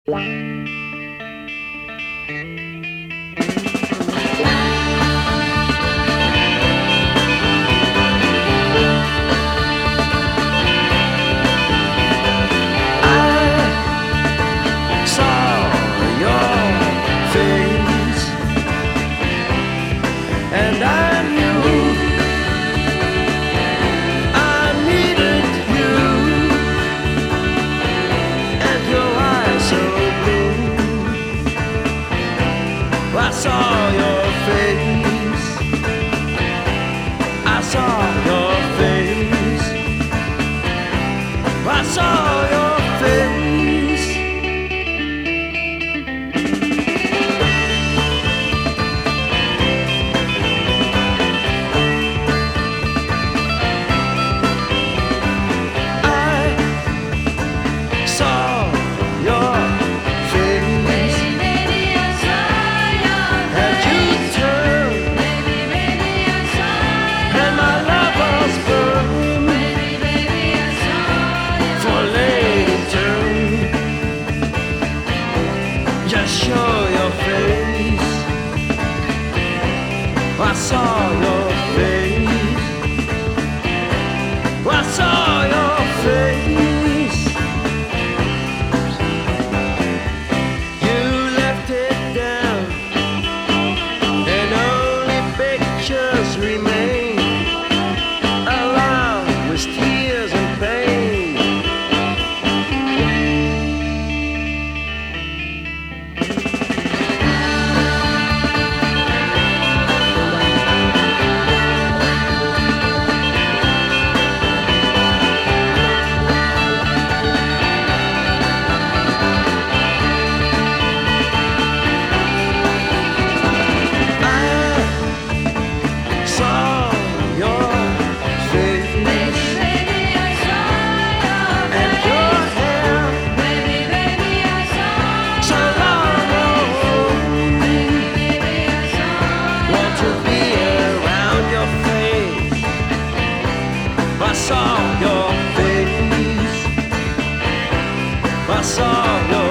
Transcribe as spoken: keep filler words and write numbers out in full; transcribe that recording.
And I knew I needed you, and your eyes so blue. I saw your face, I saw your face, I saw your face. Just show your face. I saw your face. I saw your face. You left it down, and only pictures remain, along with tears and pain. I saw your face, I saw your